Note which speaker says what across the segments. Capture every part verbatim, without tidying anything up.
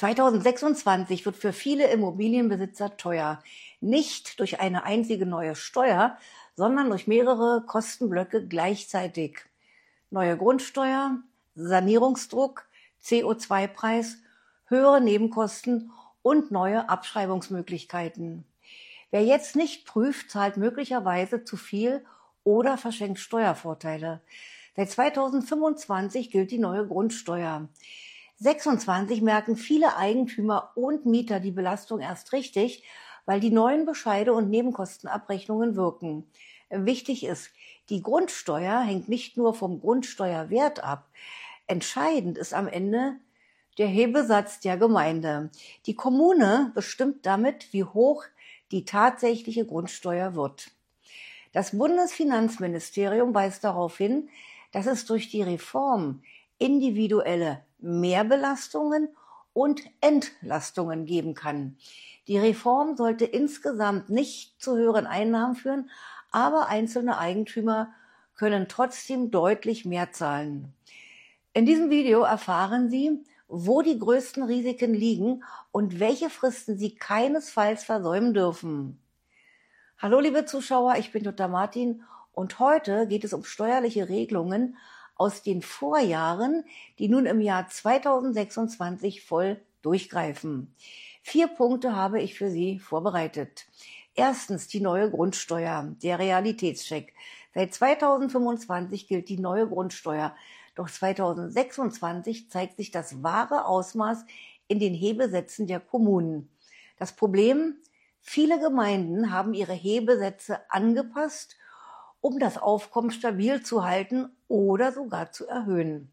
Speaker 1: zweitausendsechsundzwanzig wird für viele Immobilienbesitzer teuer. Nicht durch eine einzige neue Steuer, sondern durch mehrere Kostenblöcke gleichzeitig. Neue Grundsteuer, Sanierungsdruck, C O zwei Preis, höhere Nebenkosten und neue Abschreibungsmöglichkeiten. Wer jetzt nicht prüft, zahlt möglicherweise zu viel oder verschenkt Steuervorteile. Seit zweitausendfünfundzwanzig gilt die neue Grundsteuer. sechsundzwanzig merken viele Eigentümer und Mieter die Belastung erst richtig, weil die neuen Bescheide und Nebenkostenabrechnungen wirken. Wichtig ist, die Grundsteuer hängt nicht nur vom Grundsteuerwert ab. Entscheidend ist am Ende der Hebesatz der Gemeinde. Die Kommune bestimmt damit, wie hoch die tatsächliche Grundsteuer wird. Das Bundesfinanzministerium weist darauf hin, dass es durch die Reform individuelle Mehrbelastungen und Entlastungen geben kann. Die Reform sollte insgesamt nicht zu höheren Einnahmen führen, aber einzelne Eigentümer können trotzdem deutlich mehr zahlen. In diesem Video erfahren Sie, wo die größten Risiken liegen und welche Fristen Sie keinesfalls versäumen dürfen. Hallo liebe Zuschauer, ich bin Jutta Martin und heute geht es um steuerliche Regelungen aus den Vorjahren, die nun im Jahr zweitausendsechsundzwanzig voll durchgreifen. Vier Punkte habe ich für Sie vorbereitet. Erstens die neue Grundsteuer, der Realitätscheck. Seit zweitausendfünfundzwanzig gilt die neue Grundsteuer. Doch zweitausendsechsundzwanzig zeigt sich das wahre Ausmaß in den Hebesätzen der Kommunen. Das Problem: Viele Gemeinden haben ihre Hebesätze angepasst, um das Aufkommen stabil zu halten oder sogar zu erhöhen.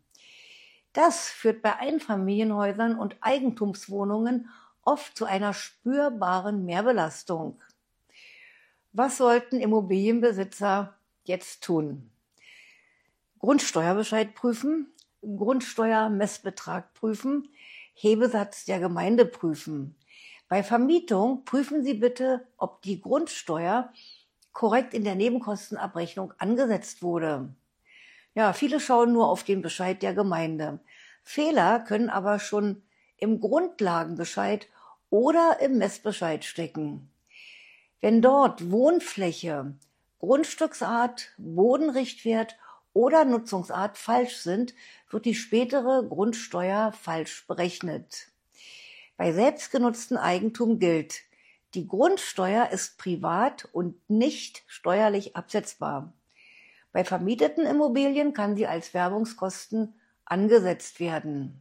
Speaker 1: Das führt bei Einfamilienhäusern und Eigentumswohnungen oft zu einer spürbaren Mehrbelastung. Was sollten Immobilienbesitzer jetzt tun? Grundsteuerbescheid prüfen, Grundsteuermessbetrag prüfen, Hebesatz der Gemeinde prüfen. Bei Vermietung prüfen Sie bitte, ob die Grundsteuer korrekt in der Nebenkostenabrechnung angesetzt wurde. Ja, viele schauen nur auf den Bescheid der Gemeinde. Fehler können aber schon im Grundlagenbescheid oder im Messbescheid stecken. Wenn dort Wohnfläche, Grundstücksart, Bodenrichtwert oder Nutzungsart falsch sind, wird die spätere Grundsteuer falsch berechnet. Bei selbstgenutztem Eigentum gilt: Die Grundsteuer ist privat und nicht steuerlich absetzbar. Bei vermieteten Immobilien kann sie als Werbungskosten angesetzt werden.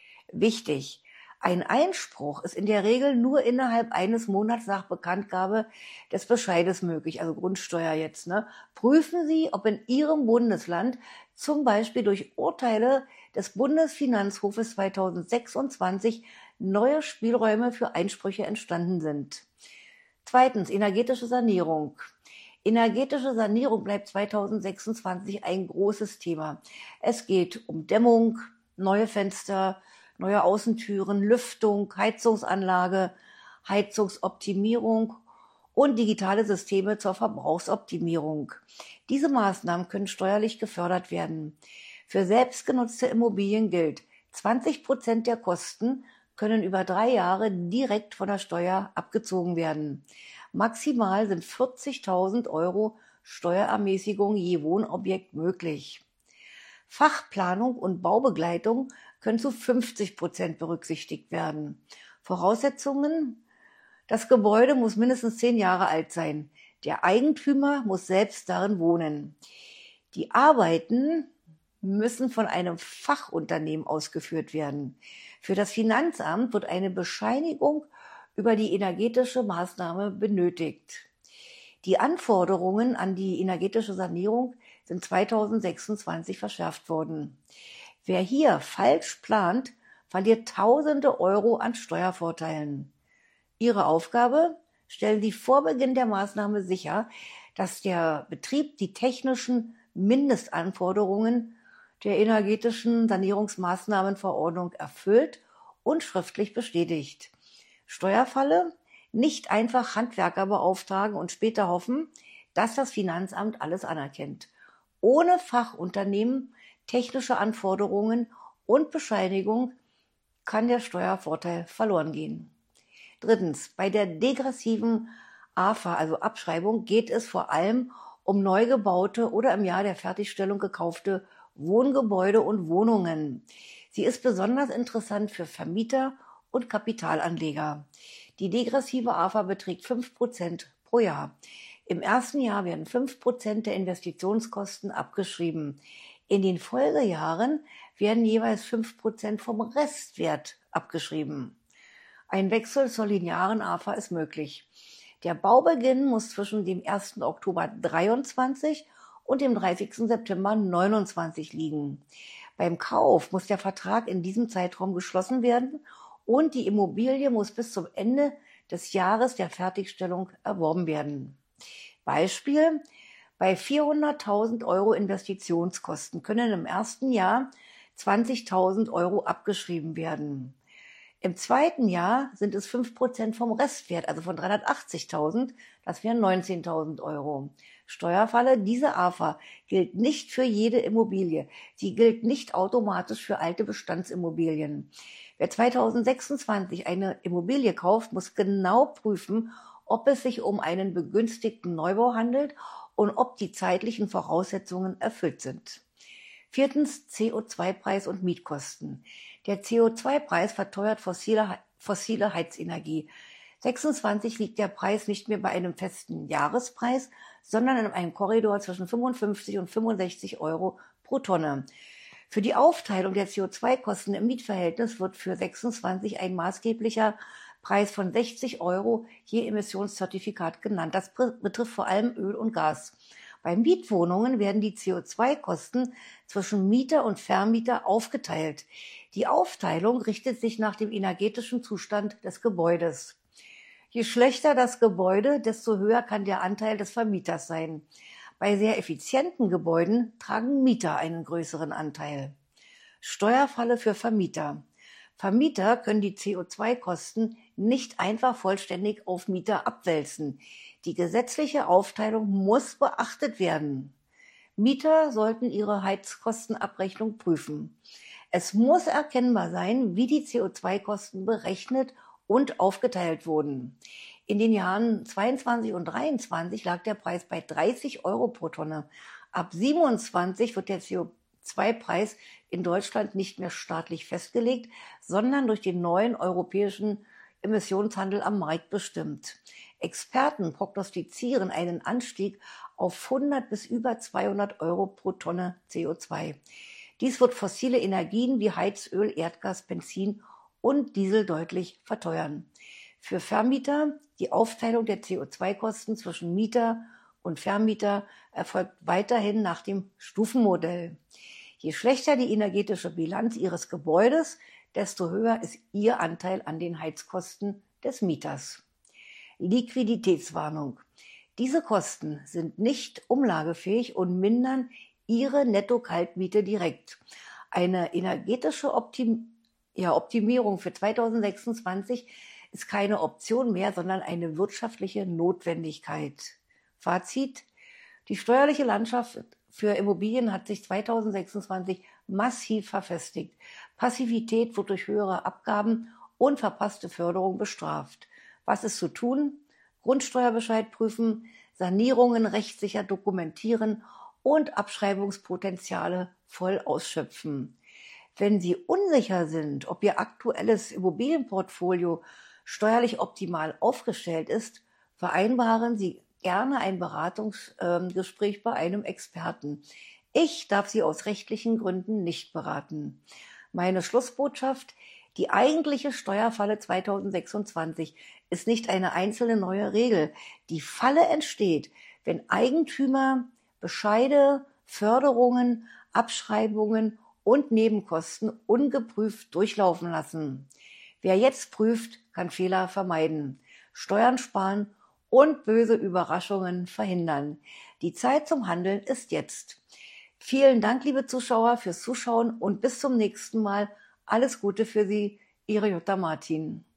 Speaker 1: Wichtig: Ein Einspruch ist in der Regel nur innerhalb eines Monats nach Bekanntgabe des Bescheides möglich, also Grundsteuer jetzt. Ne? Prüfen Sie, ob in Ihrem Bundesland zum Beispiel durch Urteile des Bundesfinanzhofes zweitausendsechsundzwanzig neue Spielräume für Einsprüche entstanden sind. Zweitens, energetische Sanierung. Energetische Sanierung bleibt zweitausendsechsundzwanzig ein großes Thema. Es geht um Dämmung, neue Fenster, neue Außentüren, Lüftung, Heizungsanlage, Heizungsoptimierung und digitale Systeme zur Verbrauchsoptimierung. Diese Maßnahmen können steuerlich gefördert werden. Für selbstgenutzte Immobilien gilt: zwanzig Prozent der Kosten können über drei Jahre direkt von der Steuer abgezogen werden. Maximal sind vierzigtausend Euro Steuerermäßigung je Wohnobjekt möglich. Fachplanung und Baubegleitung können zu fünfzig Prozent berücksichtigt werden. Voraussetzungen: Das Gebäude muss mindestens zehn Jahre alt sein. Der Eigentümer muss selbst darin wohnen. Die Arbeiten müssen von einem Fachunternehmen ausgeführt werden. Für das Finanzamt wird eine Bescheinigung über die energetische Maßnahme benötigt. Die Anforderungen an die energetische Sanierung sind zweitausendsechsundzwanzig verschärft worden. Wer hier falsch plant, verliert Tausende Euro an Steuervorteilen. Ihre Aufgabe: Stellen Sie vor Beginn der Maßnahme sicher, dass der Betrieb die technischen Mindestanforderungen der energetischen Sanierungsmaßnahmenverordnung erfüllt und schriftlich bestätigt. Steuerfalle: Nicht einfach Handwerker beauftragen und später hoffen, dass das Finanzamt alles anerkennt. Ohne Fachunternehmen, technische Anforderungen und Bescheinigung kann der Steuervorteil verloren gehen. Drittens, bei der degressiven A F A, also Abschreibung, geht es vor allem um neu gebaute oder im Jahr der Fertigstellung gekaufte Wohngebäude und Wohnungen. Sie ist besonders interessant für Vermieter und Kapitalanleger. Die degressive A F A beträgt fünf Prozent pro Jahr. Im ersten Jahr werden fünf Prozent der Investitionskosten abgeschrieben. In den Folgejahren werden jeweils fünf Prozent vom Restwert abgeschrieben. Ein Wechsel zur linearen A F A ist möglich. Der Baubeginn muss zwischen dem ersten Oktober dreiundzwanzig und dem dreißigsten September neunundzwanzig liegen. Beim Kauf muss der Vertrag in diesem Zeitraum geschlossen werden und die Immobilie muss bis zum Ende des Jahres der Fertigstellung erworben werden. Beispiel: Bei vierhunderttausend Euro Investitionskosten können im ersten Jahr zwanzigtausend Euro abgeschrieben werden. Im zweiten Jahr sind es fünf Prozent vom Restwert, also von dreihundertachtzigtausend, das wären neunzehntausend Euro. Steuerfalle: Diese A F A gilt nicht für jede Immobilie. Sie gilt nicht automatisch für alte Bestandsimmobilien. Wer zweitausendsechsundzwanzig eine Immobilie kauft, muss genau prüfen, ob es sich um einen begünstigten Neubau handelt und ob die zeitlichen Voraussetzungen erfüllt sind. Viertens, C O zwei Preis und Mietkosten. Der C O zwei Preis verteuert fossile, fossile Heizenergie. sechsundzwanzig liegt der Preis nicht mehr bei einem festen Jahrespreis, sondern in einem Korridor zwischen fünfundfünfzig und fünfundsechzig Euro pro Tonne. Für die Aufteilung der C O zwei Kosten im Mietverhältnis wird für sechsundzwanzig ein maßgeblicher Preis von sechzig Euro je Emissionszertifikat genannt. Das betrifft vor allem Öl und Gas. Bei Mietwohnungen werden die C O zwei Kosten zwischen Mieter und Vermieter aufgeteilt. Die Aufteilung richtet sich nach dem energetischen Zustand des Gebäudes. Je schlechter das Gebäude, desto höher kann der Anteil des Vermieters sein. Bei sehr effizienten Gebäuden tragen Mieter einen größeren Anteil. Steuerfalle für Vermieter. Vermieter können die C O zwei Kosten nicht einfach vollständig auf Mieter abwälzen. Die gesetzliche Aufteilung muss beachtet werden. Mieter sollten ihre Heizkostenabrechnung prüfen. Es muss erkennbar sein, wie die C O zwei Kosten berechnet und aufgeteilt wurden. In den Jahren zweiundzwanzig und dreiundzwanzig lag der Preis bei dreißig Euro pro Tonne. Ab siebenundzwanzig wird der C O zwei Preis in Deutschland nicht mehr staatlich festgelegt, sondern durch den neuen europäischen Emissionshandel am Markt bestimmt. Experten prognostizieren einen Anstieg auf hundert bis über zweihundert Euro pro Tonne C O zwei. Dies wird fossile Energien wie Heizöl, Erdgas, Benzin und Diesel deutlich verteuern. Für Vermieter: Die Aufteilung der C O zwei Kosten zwischen Mieter und Vermieter erfolgt weiterhin nach dem Stufenmodell. Je schlechter die energetische Bilanz Ihres Gebäudes, desto höher ist Ihr Anteil an den Heizkosten des Mieters. Liquiditätswarnung. Diese Kosten sind nicht umlagefähig und mindern Ihre Netto-Kaltmiete direkt. Eine energetische Optim- ja, Optimierung für zweitausendsechsundzwanzig ist keine Option mehr, sondern eine wirtschaftliche Notwendigkeit. Fazit: Die steuerliche Landschaft für Immobilien hat sich zweitausendsechsundzwanzig massiv verfestigt. Passivität wird durch höhere Abgaben und verpasste Förderung bestraft. Was ist zu tun? Grundsteuerbescheid prüfen, Sanierungen rechtssicher dokumentieren und Abschreibungspotenziale voll ausschöpfen. Wenn Sie unsicher sind, ob Ihr aktuelles Immobilienportfolio steuerlich optimal aufgestellt ist, vereinbaren Sie gerne ein Beratungsgespräch bei einem Experten. Ich darf Sie aus rechtlichen Gründen nicht beraten. Meine Schlussbotschaft: Die eigentliche Steuerfalle zweitausendsechsundzwanzig ist nicht eine einzelne neue Regel. Die Falle entsteht, wenn Eigentümer Bescheide, Förderungen, Abschreibungen und Nebenkosten ungeprüft durchlaufen lassen. Wer jetzt prüft, kann Fehler vermeiden, Steuern sparen und böse Überraschungen verhindern. Die Zeit zum Handeln ist jetzt. Vielen Dank, liebe Zuschauer, fürs Zuschauen und bis zum nächsten Mal. Alles Gute für Sie, Ihre Jutta Martin.